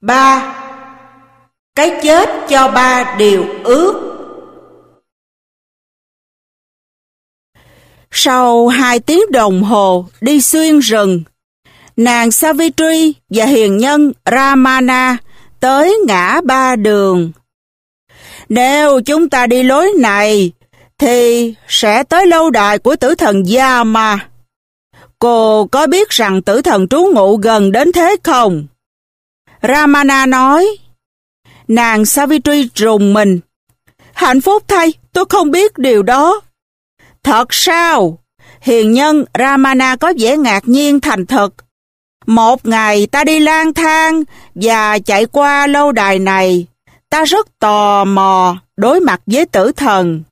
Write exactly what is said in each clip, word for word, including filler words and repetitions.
Ba. Cái chết cho ba điều ước. Sau hai tiếng đồng hồ đi xuyên rừng, nàng Savitri và hiền nhân Ramana tới ngã ba đường. Nếu chúng ta đi lối này, thì sẽ tới lâu đài của tử thần Yama. Cô có biết rằng tử thần trú ngụ gần đến thế không? Ramana nói. Nàng Savitri rùng mình. Hạnh phúc thay, tôi không biết điều đó. Thật sao? Hiền nhân Ramana có vẻ ngạc nhiên thành thật. Một ngày ta đi lang thang và chạy qua lâu đài này, ta rất tò mò đối mặt với tử thần.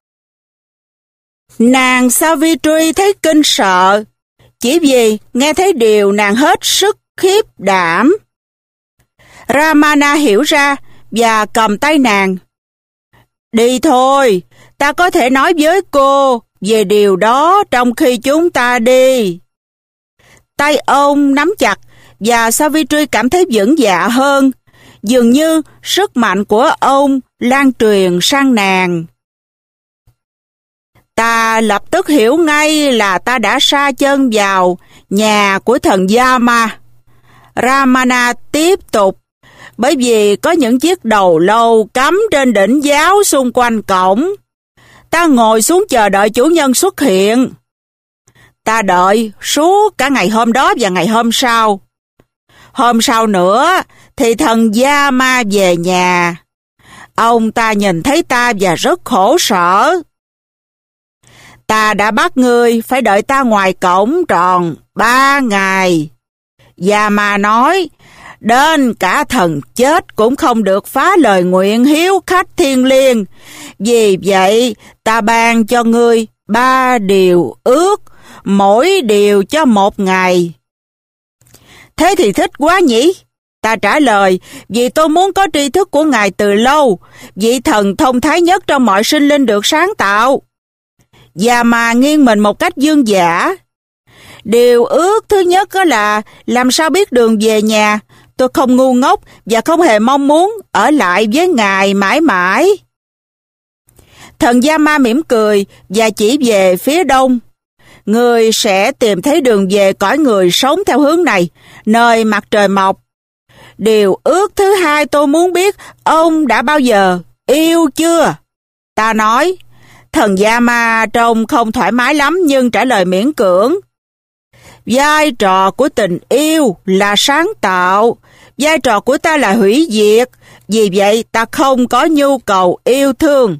Nàng Savitri thấy kinh sợ, chỉ vì nghe thấy điều nàng hết sức khiếp đảm. Ramana hiểu ra và cầm tay nàng. Đi thôi, ta có thể nói với cô về điều đó trong khi chúng ta đi. Tay ông nắm chặt và Savitri cảm thấy vững dạ hơn. Dường như sức mạnh của ông lan truyền sang nàng. Ta lập tức hiểu ngay là ta đã sa chân vào nhà của thần Yama. Ramana tiếp tục. Bởi vì có những chiếc đầu lâu cắm trên đỉnh giáo xung quanh cổng. Ta ngồi xuống chờ đợi chủ nhân xuất hiện. Ta đợi suốt cả ngày hôm đó và ngày hôm sau. Hôm sau nữa thì thần Yama về nhà. Ông ta nhìn thấy ta và rất khổ sở. Ta đã bắt ngươi phải đợi ta ngoài cổng tròn ba ngày. Yama nói, đến cả thần chết cũng không được phá lời nguyện hiếu khách thiêng liêng. Vì vậy, ta ban cho ngươi ba điều ước, mỗi điều cho một ngày. Thế thì thích quá nhỉ? Ta trả lời, vì tôi muốn có tri thức của ngài từ lâu, vị thần thông thái nhất trong mọi sinh linh được sáng tạo. Yama nghiêng mình một cách dương dã. Điều ước thứ nhất đó là làm sao biết đường về nhà. Tôi không ngu ngốc và không hề mong muốn ở lại với ngài mãi mãi. Thần Yama mỉm cười và chỉ về phía đông. Người sẽ tìm thấy đường về cõi người sống theo hướng này, nơi mặt trời mọc. Điều ước thứ hai tôi muốn biết, ông đã bao giờ yêu chưa? Ta nói. Thần Yama trông không thoải mái lắm nhưng trả lời miễn cưỡng. Vai trò của tình yêu là sáng tạo, vai trò của ta là hủy diệt, vì vậy ta không có nhu cầu yêu thương.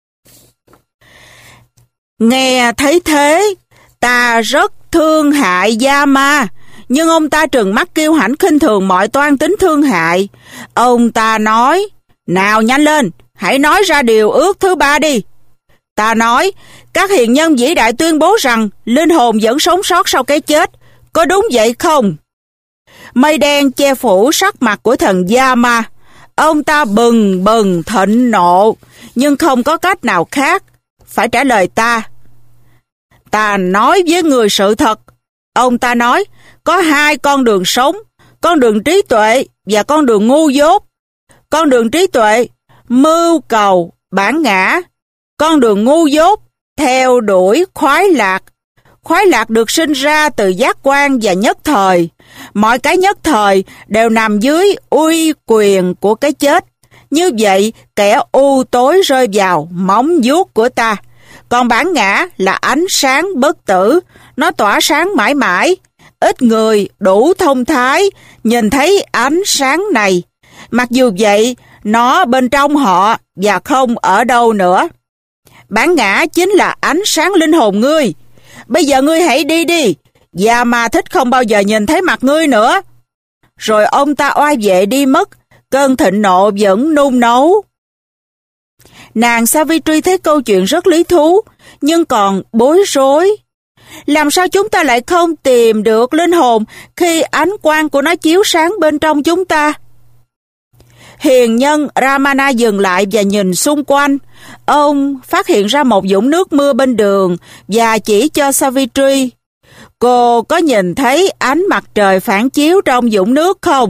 Nghe thấy thế, ta rất thương hại Yama, nhưng ông ta trừng mắt kiêu hãnh khinh thường mọi toan tính thương hại. Ông ta nói, nào nhanh lên, hãy nói ra điều ước thứ ba đi. Ta nói, các hiền nhân vĩ đại tuyên bố rằng linh hồn vẫn sống sót sau cái chết. Có đúng vậy không? Mây đen che phủ sắc mặt của thần Yama. Ông ta bừng bừng thịnh nộ, nhưng không có cách nào khác. Phải trả lời ta. Ta nói với người sự thật. Ông ta nói, có hai con đường sống, con đường trí tuệ và con đường ngu dốt. Con đường trí tuệ, mưu cầu, bản ngã. Con đường ngu dốt, theo đuổi khoái lạc. Khoái lạc được sinh ra từ giác quan và nhất thời. Mọi cái nhất thời đều nằm dưới uy quyền của cái chết. Như vậy, kẻ u tối rơi vào móng vuốt của ta. Còn bản ngã là ánh sáng bất tử, nó tỏa sáng mãi mãi. Ít người đủ thông thái nhìn thấy ánh sáng này. Mặc dù vậy, nó bên trong họ và không ở đâu nữa. Bản ngã chính là ánh sáng linh hồn ngươi. Bây giờ ngươi hãy đi đi, Yama thích không bao giờ nhìn thấy mặt ngươi nữa. Rồi ông ta oai vệ đi mất, cơn thịnh nộ vẫn nung nấu. Nàng Savitri thấy câu chuyện rất lý thú, nhưng còn bối rối. Làm sao chúng ta lại không tìm được linh hồn khi ánh quang của nó chiếu sáng bên trong chúng ta? Hiền nhân Ramana dừng lại và nhìn xung quanh. Ông phát hiện ra một vũng nước mưa bên đường và chỉ cho Savitri. Cô có nhìn thấy ánh mặt trời phản chiếu trong vũng nước không?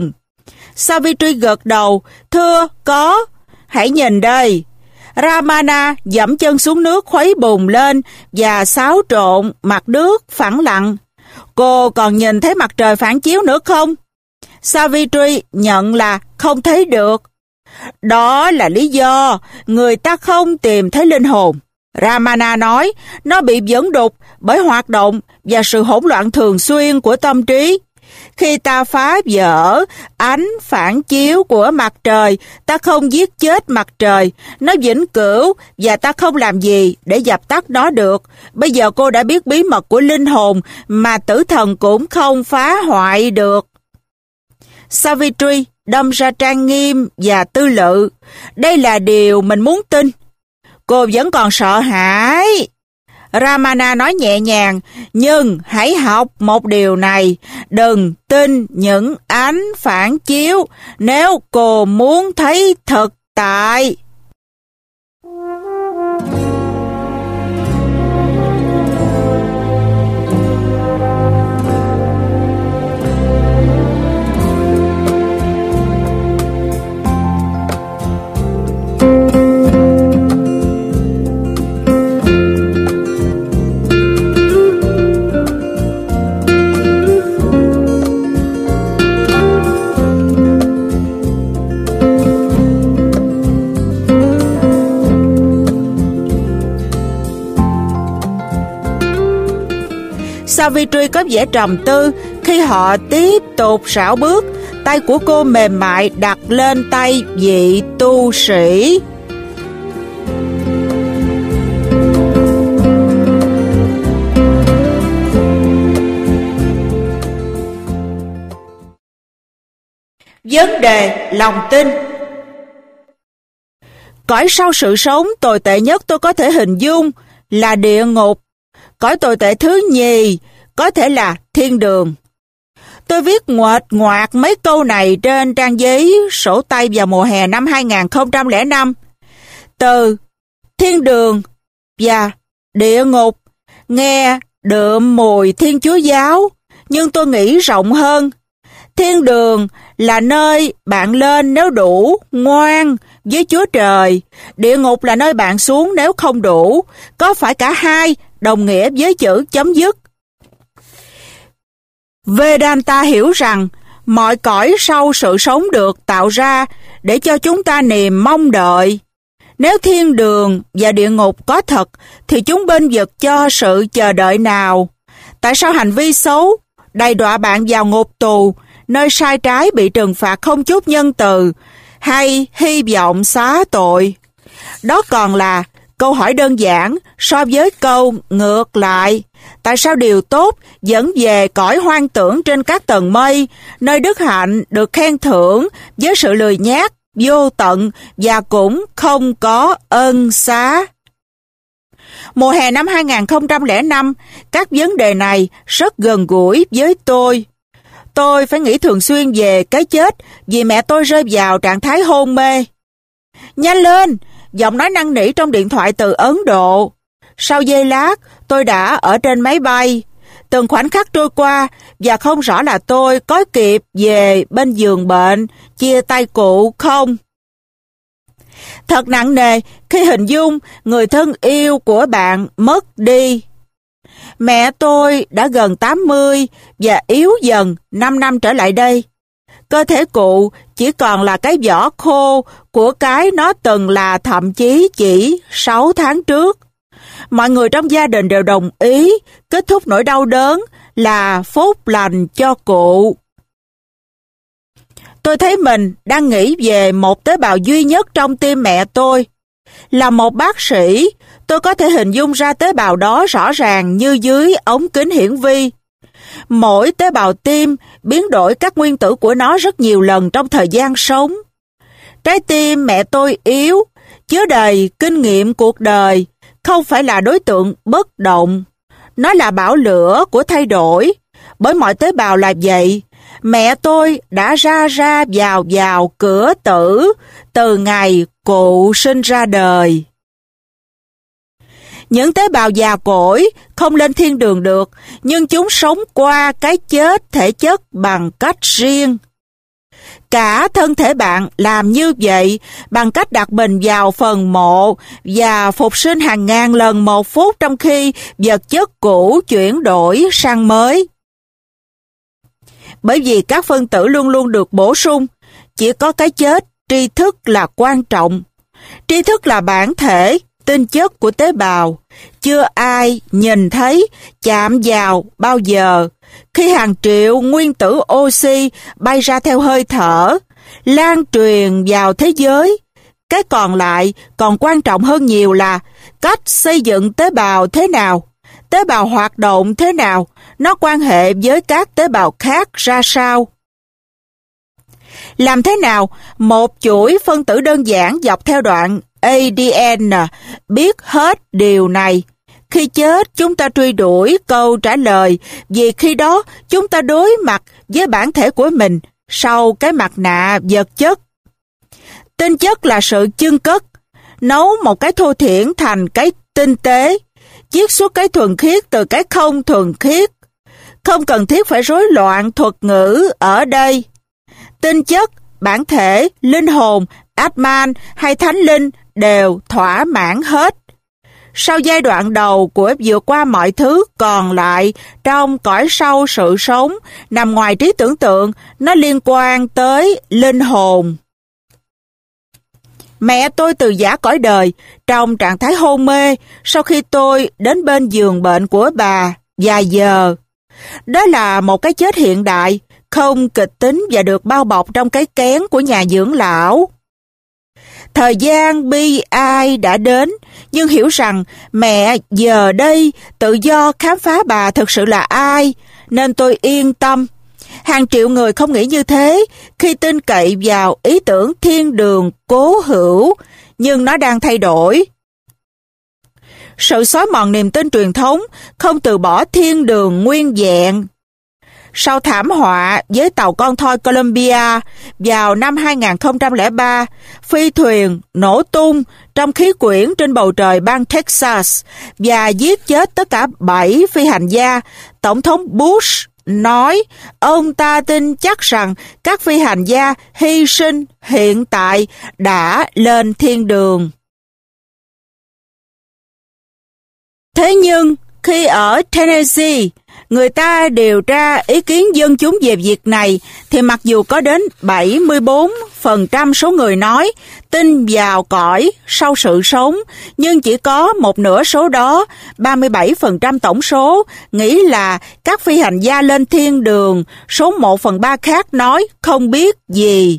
Savitri gật đầu, thưa, có. Hãy nhìn đây. Ramana dẫm chân xuống nước khuấy bùn lên và xáo trộn mặt nước phẳng lặng. Cô còn nhìn thấy mặt trời phản chiếu nữa không? Savitri nhận là không thấy được. Đó là lý do người ta không tìm thấy linh hồn. Ramana nói nó bị dẫn đục bởi hoạt động và sự hỗn loạn thường xuyên của tâm trí. Khi ta phá vỡ ánh phản chiếu của mặt trời, ta không giết chết mặt trời, nó vĩnh cửu và ta không làm gì để dập tắt nó được. Bây giờ cô đã biết bí mật của linh hồn mà tử thần cũng không phá hoại được. Savitri đâm ra trang nghiêm và tư lự. Đây là điều mình muốn tin. Cô vẫn còn sợ hãi. Ramana nói nhẹ nhàng, nhưng hãy học một điều này, đừng tin những ánh phản chiếu nếu cô muốn thấy thực tại. Savitri có vẻ trầm tư khi họ tiếp tục rảo bước. Tay của cô mềm mại đặt lên tay vị tu sĩ. Vấn đề lòng tin. Cõi sau sự sống tồi tệ nhất tôi có thể hình dung là địa ngục. Cõi tồi tệ thứ nhì có thể là thiên đường. Tôi viết nguệch ngoạc mấy câu này trên trang giấy sổ tay vào mùa hè năm hai nghìn không trăm lẻ năm. Từ thiên đường và địa ngục nghe đượm mùi Thiên Chúa giáo, nhưng tôi nghĩ rộng hơn. Thiên đường là nơi bạn lên nếu đủ ngoan với Chúa Trời. Địa ngục là nơi bạn xuống nếu không đủ. Có phải cả hai đồng nghĩa với chữ chấm dứt? Vedanta hiểu rằng mọi cõi sau sự sống được tạo ra để cho chúng ta niềm mong đợi. Nếu thiên đường và địa ngục có thật, thì chúng bên vực cho sự chờ đợi nào? Tại sao hành vi xấu đầy đọa bạn vào ngục tù, nơi sai trái bị trừng phạt không chút nhân từ, hay hy vọng xá tội? Đó còn là câu hỏi đơn giản so với câu ngược lại. Tại sao điều tốt dẫn về cõi hoang tưởng trên các tầng mây, nơi đức hạnh được khen thưởng với sự lười nhác, vô tận và cũng không có ân xá? Mùa hè năm hai nghìn không trăm lẻ năm, các vấn đề này rất gần gũi với tôi. Tôi phải nghĩ thường xuyên về cái chết vì mẹ tôi rơi vào trạng thái hôn mê. Nhanh lên! Giọng nói năn nỉ trong điện thoại từ Ấn Độ. Sau giây lát, tôi đã ở trên máy bay. Từng khoảnh khắc trôi qua và không rõ là tôi có kịp về bên giường bệnh, chia tay cụ không. Thật nặng nề khi hình dung người thân yêu của bạn mất đi. Mẹ tôi đã gần tám mươi và yếu dần năm năm trở lại đây. Cơ thể cụ chỉ còn là cái vỏ khô của cái nó từng là thậm chí chỉ sáu tháng trước. Mọi người trong gia đình đều đồng ý kết thúc nỗi đau đớn là phúc lành cho cụ. Tôi thấy mình đang nghĩ về một tế bào duy nhất trong tim mẹ tôi. Là một bác sĩ, tôi có thể hình dung ra tế bào đó rõ ràng như dưới ống kính hiển vi. Mỗi tế bào tim biến đổi các nguyên tử của nó rất nhiều lần trong thời gian sống. Trái tim mẹ tôi yếu, chứa đầy kinh nghiệm cuộc đời, không phải là đối tượng bất động. Nó là bão lửa của thay đổi. Bởi mọi tế bào là vậy, mẹ tôi đã ra ra vào vào cửa tử từ ngày cụ sinh ra đời. Những tế bào già cỗi không lên thiên đường được, nhưng chúng sống qua cái chết thể chất bằng cách riêng. Cả thân thể bạn làm như vậy bằng cách đặt mình vào phần mộ và phục sinh hàng ngàn lần một phút trong khi vật chất cũ chuyển đổi sang mới. Bởi vì các phân tử luôn luôn được bổ sung, chỉ có cái chết, tri thức là quan trọng. Tri thức là bản thể, tinh chất của tế bào. Chưa ai nhìn thấy, chạm vào bao giờ. Khi hàng triệu nguyên tử oxy bay ra theo hơi thở, lan truyền vào thế giới, cái còn lại còn quan trọng hơn nhiều là cách xây dựng tế bào thế nào, tế bào hoạt động thế nào, nó quan hệ với các tế bào khác ra sao. Làm thế nào một chuỗi phân tử đơn giản dọc theo đoạn a đê en biết hết điều này? Khi chết, chúng ta truy đuổi câu trả lời, vì khi đó chúng ta đối mặt với bản thể của mình sau cái mặt nạ vật chất. Tinh chất là sự chưng cất, nấu một cái thô thiển thành cái tinh tế, chiết xuất cái thuần khiết từ cái không thuần khiết. Không cần thiết phải rối loạn thuật ngữ ở đây. Tinh chất, bản thể, linh hồn, Atman hay thánh linh đều thỏa mãn hết. Sau giai đoạn đầu của vượt qua mọi thứ còn lại trong cõi sâu sự sống, nằm ngoài trí tưởng tượng, nó liên quan tới linh hồn. Mẹ tôi từ giã cõi đời trong trạng thái hôn mê sau khi tôi đến bên giường bệnh của bà vài giờ. Đó là một cái chết hiện đại, không kịch tính và được bao bọc trong cái kén của nhà dưỡng lão. Thời gian bi ai đã đến, nhưng hiểu rằng mẹ giờ đây tự do khám phá bà thực sự là ai, nên tôi yên tâm. Hàng triệu người không nghĩ như thế khi tin cậy vào ý tưởng thiên đường cố hữu, nhưng nó đang thay đổi. Sự xói mòn niềm tin truyền thống không từ bỏ thiên đường nguyên vẹn. Sau thảm họa với tàu con thoi Columbia vào năm hai nghìn không trăm lẻ ba, phi thuyền nổ tung trong khí quyển trên bầu trời bang Texas và giết chết tất cả bảy phi hành gia, Tổng thống Bush nói ông ta tin chắc rằng các phi hành gia hy sinh hiện tại đã lên thiên đường. Thế nhưng, khi ở Tennessee, người ta điều tra ý kiến dân chúng về việc này, thì mặc dù có đến bảy mươi bốn phần trăm số người nói tin vào cõi sau sự sống, nhưng chỉ có một nửa số đó, ba mươi bảy phần trăm tổng số, nghĩ là các phi hành gia lên thiên đường, số một phần ba khác nói không biết gì.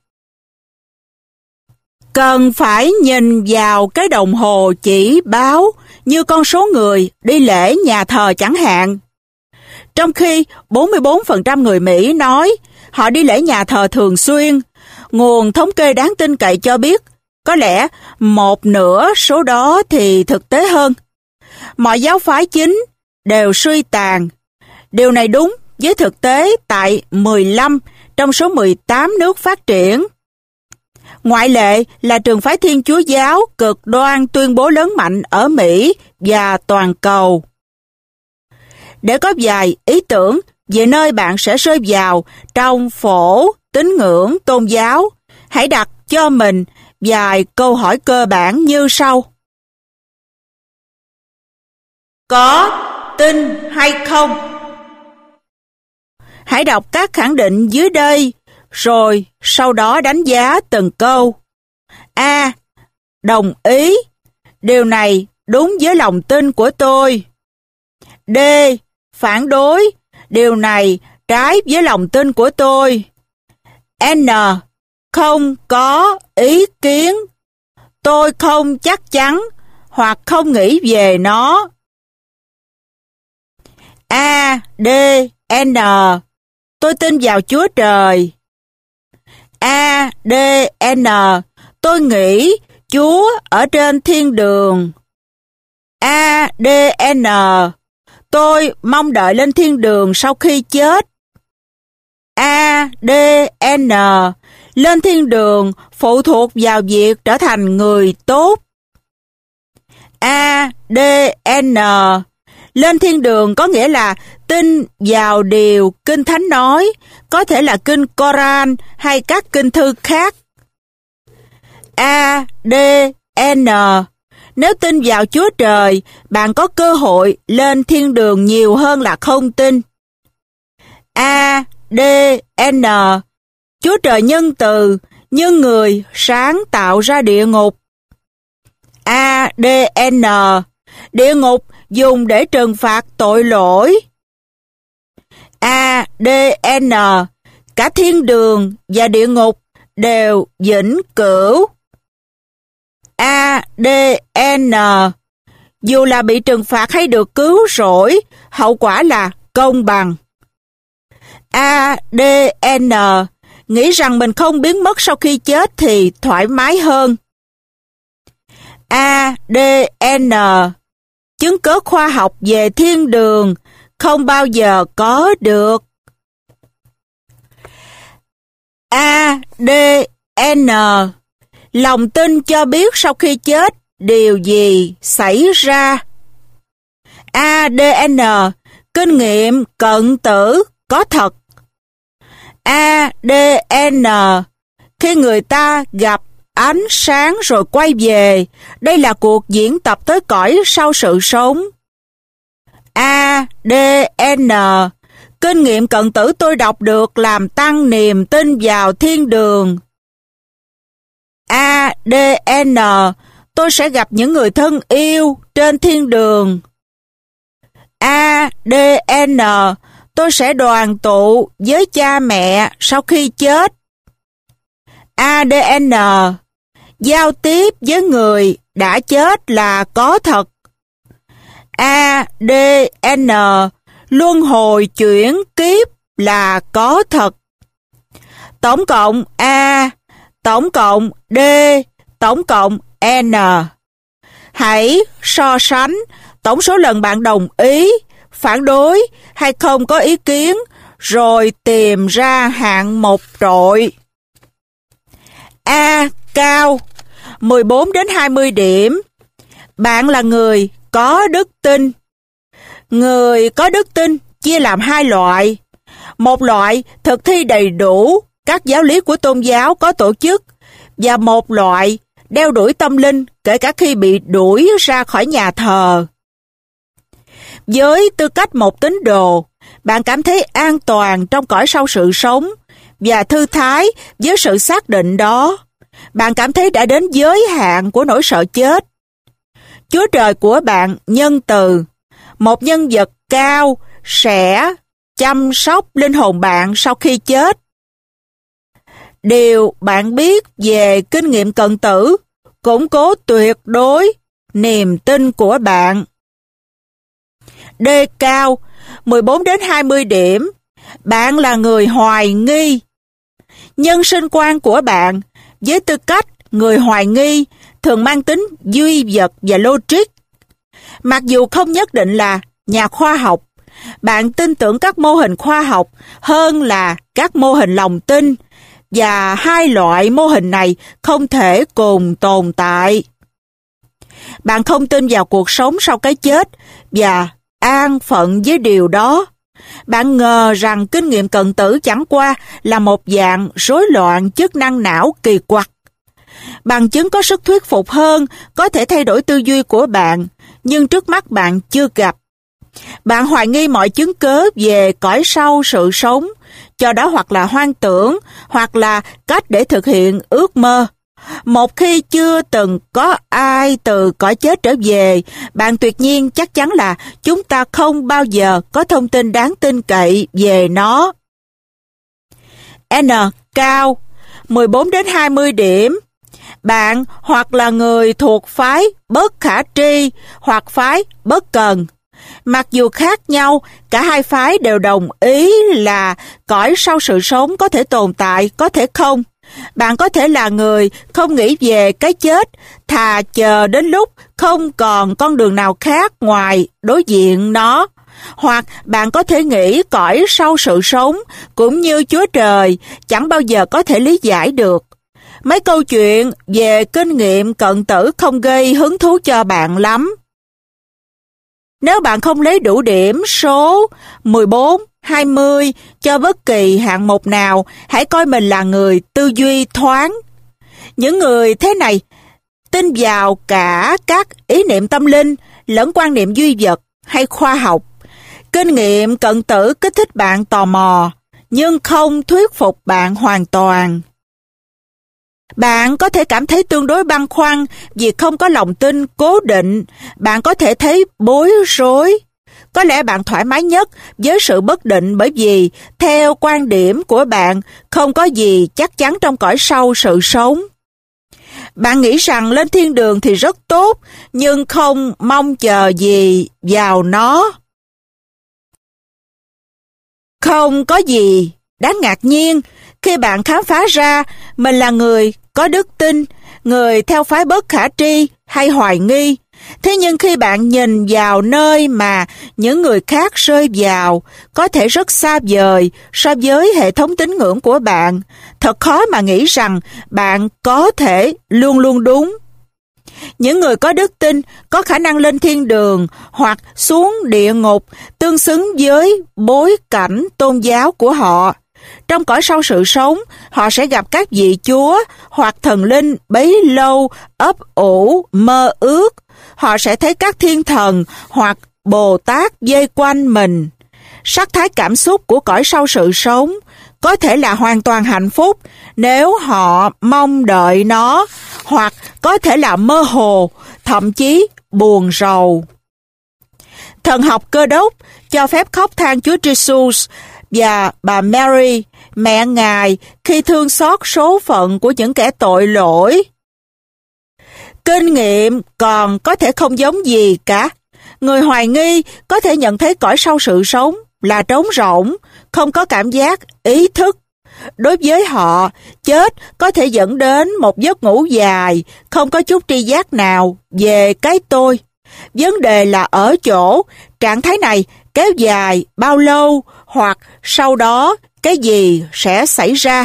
Cần phải nhìn vào cái đồng hồ chỉ báo như con số người đi lễ nhà thờ chẳng hạn. Trong khi bốn mươi bốn phần trăm người Mỹ nói họ đi lễ nhà thờ thường xuyên, nguồn thống kê đáng tin cậy cho biết có lẽ một nửa số đó thì thực tế hơn. Mọi giáo phái chính đều suy tàn. Điều này đúng với thực tế tại mười lăm trong số mười tám nước phát triển. Ngoại lệ là trường phái Thiên Chúa giáo cực đoan tuyên bố lớn mạnh ở Mỹ và toàn cầu. Để có vài ý tưởng về nơi bạn sẽ rơi vào trong phổ tín ngưỡng tôn giáo, hãy đặt cho mình vài câu hỏi cơ bản như sau. Có tin hay không? Hãy đọc các khẳng định dưới đây, rồi sau đó đánh giá từng câu. A. Đồng ý. Điều này đúng với lòng tin của tôi. D. Phản đối. Điều này trái với lòng tin của tôi. N. Không có ý kiến. Tôi không chắc chắn hoặc không nghĩ về nó. A, D, N. Tôi tin vào Chúa Trời. A, D, N. Tôi nghĩ Chúa ở trên thiên đường. A, D, N. Tôi mong đợi lên thiên đường sau khi chết. A, D, N. Lên thiên đường phụ thuộc vào việc trở thành người tốt. A, D, N. Lên thiên đường có nghĩa là tin vào điều Kinh Thánh nói, có thể là Kinh Koran hay các kinh thư khác. A, D, N. Nếu tin vào Chúa Trời, bạn có cơ hội lên thiên đường nhiều hơn là không tin. A, D, N. Chúa Trời nhân từ, nhưng người sáng tạo ra địa ngục. A, D, N. Địa ngục dùng để trừng phạt tội lỗi. A, D, N. Cả thiên đường và địa ngục đều vĩnh cửu. A, D, N. Dù là bị trừng phạt hay được cứu rỗi, hậu quả là công bằng. A, D, N. Nghĩ rằng mình không biến mất sau khi chết thì thoải mái hơn. A, D, N. Chứng cớ khoa học về thiên đường không bao giờ có được. A, D, N. Lòng tin cho biết sau khi chết điều gì xảy ra. A, D, N. Kinh nghiệm cận tử có thật. A, D, N. Khi người ta gặp ánh sáng rồi quay về, đây là cuộc diễn tập tới cõi sau sự sống. A, D, N. Kinh nghiệm cận tử tôi đọc được làm tăng niềm tin vào thiên đường. A, D, N. Tôi sẽ gặp những người thân yêu trên thiên đường. A, D, N. Tôi sẽ đoàn tụ với cha mẹ sau khi chết. A, D, N. Giao tiếp với người đã chết là có thật. A, D, N. Luân hồi chuyển kiếp là có thật. Tổng cộng A, tổng cộng D, tổng cộng N. Hãy so sánh tổng số lần bạn đồng ý, phản đối hay không có ý kiến, rồi tìm ra hạng một trội. A, cao, mười bốn đến hai mươi điểm. Bạn là người có đức tin. Người có đức tin chia làm hai loại. Một loại thực thi đầy đủ các giáo lý của tôn giáo có tổ chức, và một loại đeo đuổi tâm linh kể cả khi bị đuổi ra khỏi nhà thờ. Với tư cách một tín đồ, bạn cảm thấy an toàn trong cõi sau sự sống và thư thái với sự xác định đó. Bạn cảm thấy đã đến giới hạn của nỗi sợ chết. Chúa Trời của bạn nhân từ, một nhân vật cao sẽ chăm sóc linh hồn bạn sau khi chết. Điều bạn biết về kinh nghiệm cận tử củng cố tuyệt đối niềm tin của bạn. D cao, mười bốn đến hai mươi điểm. Bạn là người hoài nghi. Nhân sinh quan của bạn với tư cách người hoài nghi thường mang tính duy vật và logic. Mặc dù không nhất định là nhà khoa học, bạn tin tưởng các mô hình khoa học hơn là các mô hình lòng tin, và hai loại mô hình này không thể cùng tồn tại. Bạn không tin vào cuộc sống sau cái chết và an phận với điều đó. Bạn ngờ rằng kinh nghiệm cận tử chẳng qua là một dạng rối loạn chức năng não kỳ quặc. Bằng chứng có sức thuyết phục hơn có thể thay đổi tư duy của bạn, nhưng trước mắt bạn chưa gặp. Bạn hoài nghi mọi chứng cớ về cõi sau sự sống, cho đó hoặc là hoang tưởng, hoặc là cách để thực hiện ước mơ. Một khi chưa từng có ai từ cõi chết trở về, bạn tuyệt nhiên chắc chắn là chúng ta không bao giờ có thông tin đáng tin cậy về nó. N cao, mười bốn đến hai mươi điểm. Bạn hoặc là người thuộc phái bất khả tri hoặc phái bất cần. Mặc dù khác nhau, cả hai phái đều đồng ý là cõi sau sự sống có thể tồn tại, có thể không. Bạn có thể là người không nghĩ về cái chết, thà chờ đến lúc không còn con đường nào khác ngoài đối diện nó. Hoặc bạn có thể nghĩ cõi sau sự sống cũng như Chúa Trời chẳng bao giờ có thể lý giải được. Mấy câu chuyện về kinh nghiệm cận tử không gây hứng thú cho bạn lắm. Nếu bạn không lấy đủ điểm số mười bốn, hai mươi cho bất kỳ hạng mục nào, hãy coi mình là người tư duy thoáng. Những người thế này tin vào cả các ý niệm tâm linh lẫn quan niệm duy vật hay khoa học. Kinh nghiệm cận tử kích thích bạn tò mò, nhưng không thuyết phục bạn hoàn toàn. Bạn có thể cảm thấy tương đối băn khoăn vì không có lòng tin cố định. Bạn có thể thấy bối rối. Có lẽ bạn thoải mái nhất với sự bất định bởi vì, theo quan điểm của bạn, không có gì chắc chắn trong cõi sau sự sống. Bạn nghĩ rằng lên thiên đường thì rất tốt, nhưng không mong chờ gì vào nó. Không có gì đáng ngạc nhiên khi bạn khám phá ra mình là người có đức tin, người theo phái bất khả tri hay hoài nghi. Thế nhưng khi bạn nhìn vào nơi mà những người khác rơi vào, có thể rất xa vời so với hệ thống tín ngưỡng của bạn, thật khó mà nghĩ rằng bạn có thể luôn luôn đúng. Những người có đức tin có khả năng lên thiên đường hoặc xuống địa ngục tương xứng với bối cảnh tôn giáo của họ. Trong cõi sau sự sống, họ sẽ gặp các vị chúa hoặc thần linh bấy lâu ấp ủ mơ ước. Họ sẽ thấy các thiên thần hoặc Bồ Tát vây quanh mình. Sắc thái cảm xúc của cõi sau sự sống có thể là hoàn toàn hạnh phúc nếu họ mong đợi nó, hoặc có thể là mơ hồ, thậm chí buồn rầu. Thần học Cơ Đốc cho phép khóc than Chúa Jesus và bà Mary, mẹ Ngài, khi thương xót số phận của những kẻ tội lỗi. Kinh nghiệm còn có thể không giống gì cả. Người hoài nghi có thể nhận thấy cõi sau sự sống là trống rỗng, không có cảm giác ý thức. Đối với họ, chết có thể dẫn đến một giấc ngủ dài, không có chút tri giác nào về cái tôi. Vấn đề là ở chỗ, trạng thái này kéo dài bao lâu, hoặc sau đó cái gì sẽ xảy ra.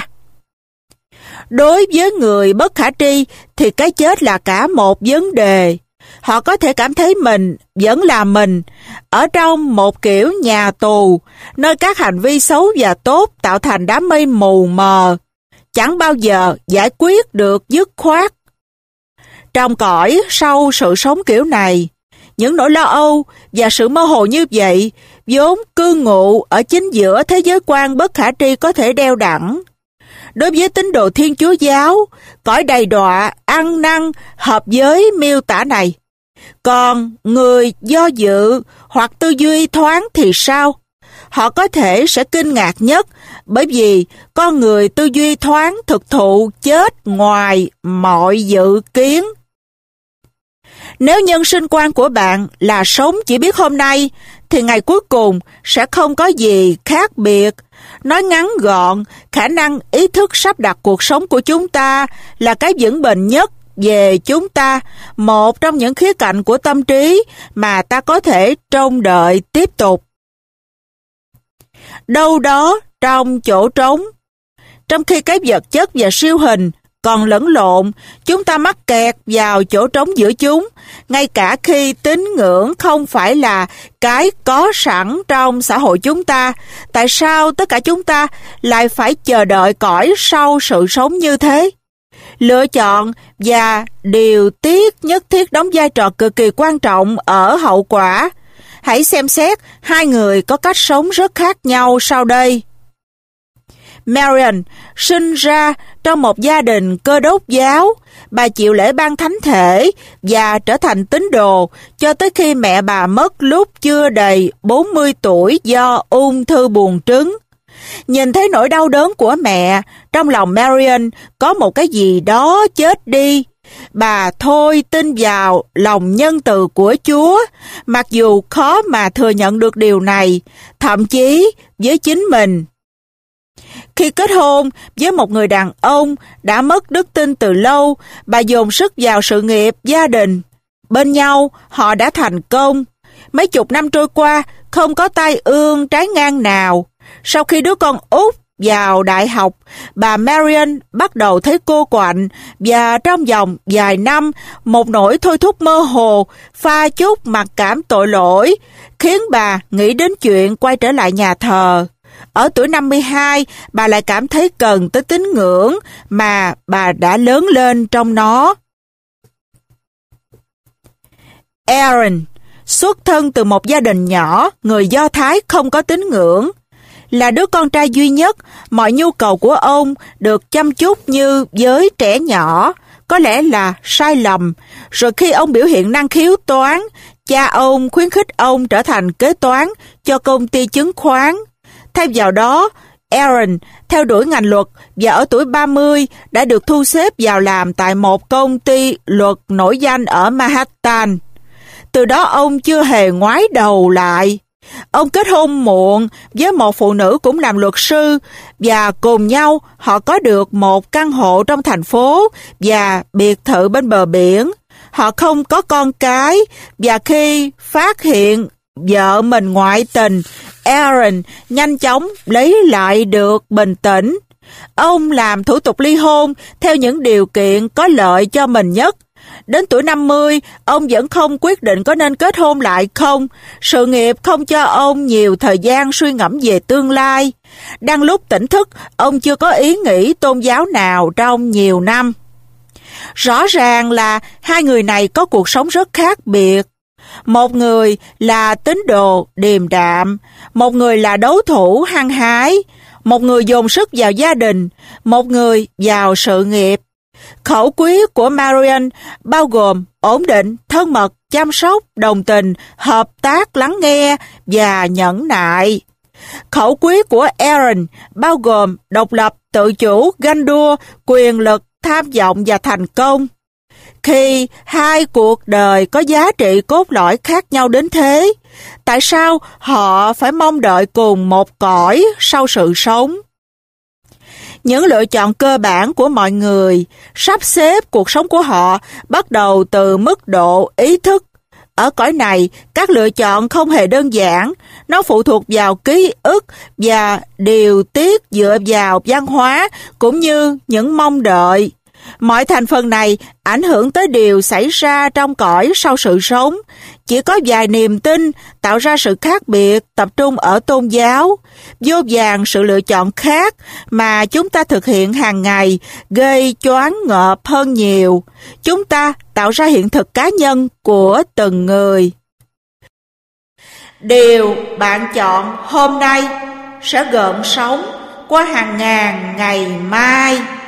Đối với người bất khả tri thì cái chết là cả một vấn đề. Họ có thể cảm thấy mình vẫn là mình, ở trong một kiểu nhà tù, nơi các hành vi xấu và tốt tạo thành đám mây mù mờ, chẳng bao giờ giải quyết được dứt khoát. Trong cõi sau sự sống kiểu này, những nỗi lo âu và sự mơ hồ như vậy vốn cư ngụ ở chính giữa thế giới quan bất khả tri có thể đeo đẳng. Đối với tín đồ Thiên Chúa giáo, cõi đầy đọa, ăn năn hợp với miêu tả này. Còn người do dự hoặc tư duy thoáng thì sao? Họ có thể sẽ kinh ngạc nhất bởi vì con người tư duy thoáng thực thụ chết ngoài mọi dự kiến. Nếu nhân sinh quan của bạn là sống chỉ biết hôm nay, thì ngày cuối cùng sẽ không có gì khác biệt. Nói ngắn gọn, khả năng ý thức sắp đặt cuộc sống của chúng ta là cái vững bền nhất về chúng ta, một trong những khía cạnh của tâm trí mà ta có thể trông đợi tiếp tục. Đâu đó trong chỗ trống, trong khi cái vật chất và siêu hình còn lẫn lộn, chúng ta mắc kẹt vào chỗ trống giữa chúng, ngay cả khi tín ngưỡng không phải là cái có sẵn trong xã hội chúng ta. Tại sao tất cả chúng ta lại phải chờ đợi cõi sau sự sống như thế? Lựa chọn và điều tiết nhất thiết đóng vai trò cực kỳ quan trọng ở hậu quả. Hãy xem xét hai người có cách sống rất khác nhau sau đây. Marian sinh ra trong một gia đình Cơ Đốc giáo. Bà chịu lễ ban thánh thể và trở thành tín đồ cho tới khi mẹ bà mất lúc chưa đầy bốn mươi tuổi do ung thư buồng trứng. Nhìn thấy nỗi đau đớn của mẹ, trong lòng Marian có một cái gì đó chết đi. Bà thôi tin vào lòng nhân từ của Chúa, mặc dù khó mà thừa nhận được điều này, thậm chí với chính mình. Khi kết hôn với một người đàn ông đã mất đức tin từ lâu, bà dồn sức vào sự nghiệp gia đình. Bên nhau, họ đã thành công. Mấy chục năm trôi qua, không có tai ương trái ngang nào. Sau khi đứa con út vào đại học, bà Marion bắt đầu thấy cô quạnh và trong vòng vài năm, một nỗi thôi thúc mơ hồ, pha chút mặc cảm tội lỗi, khiến bà nghĩ đến chuyện quay trở lại nhà thờ. Ở tuổi năm mươi hai, bà lại cảm thấy cần tới tín ngưỡng mà bà đã lớn lên trong nó. Aaron xuất thân từ một gia đình nhỏ, người Do Thái không có tín ngưỡng. Là đứa con trai duy nhất, mọi nhu cầu của ông được chăm chút như với trẻ nhỏ, có lẽ là sai lầm. Rồi khi ông biểu hiện năng khiếu toán, cha ông khuyến khích ông trở thành kế toán cho công ty chứng khoán. Thay vào đó, Aaron theo đuổi ngành luật và ở tuổi ba mươi đã được thu xếp vào làm tại một công ty luật nổi danh ở Manhattan. Từ đó ông chưa hề ngoái đầu lại. Ông kết hôn muộn với một phụ nữ cũng làm luật sư và cùng nhau họ có được một căn hộ trong thành phố và biệt thự bên bờ biển. Họ không có con cái và khi phát hiện vợ mình ngoại tình, Aaron nhanh chóng lấy lại được bình tĩnh. Ông làm thủ tục ly hôn theo những điều kiện có lợi cho mình nhất. Đến tuổi năm mươi, ông vẫn không quyết định có nên kết hôn lại không. Sự nghiệp không cho ông nhiều thời gian suy ngẫm về tương lai. Đang lúc tỉnh thức, ông chưa có ý nghĩ tôn giáo nào trong nhiều năm. Rõ ràng là hai người này có cuộc sống rất khác biệt. Một người là tín đồ điềm đạm, một người là đấu thủ hăng hái, một người dồn sức vào gia đình, một người vào sự nghiệp. Khẩu quyết của Marion bao gồm ổn định, thân mật, chăm sóc, đồng tình, hợp tác, lắng nghe và nhẫn nại. Khẩu quyết của Aaron bao gồm độc lập, tự chủ, ganh đua, quyền lực, tham vọng và thành công. Khi hai cuộc đời có giá trị cốt lõi khác nhau đến thế, tại sao họ phải mong đợi cùng một cõi sau sự sống? Những lựa chọn cơ bản của mọi người sắp xếp cuộc sống của họ bắt đầu từ mức độ ý thức. Ở cõi này, các lựa chọn không hề đơn giản, nó phụ thuộc vào ký ức và điều tiết dựa vào văn hóa cũng như những mong đợi. Mọi thành phần này ảnh hưởng tới điều xảy ra trong cõi sau sự sống. Chỉ có vài niềm tin tạo ra sự khác biệt tập trung ở tôn giáo. Vô vàn sự lựa chọn khác mà chúng ta thực hiện hàng ngày gây choáng ngợp hơn nhiều. Chúng ta tạo ra hiện thực cá nhân của từng người. Điều bạn chọn hôm nay sẽ gợn sóng qua hàng ngàn ngày mai.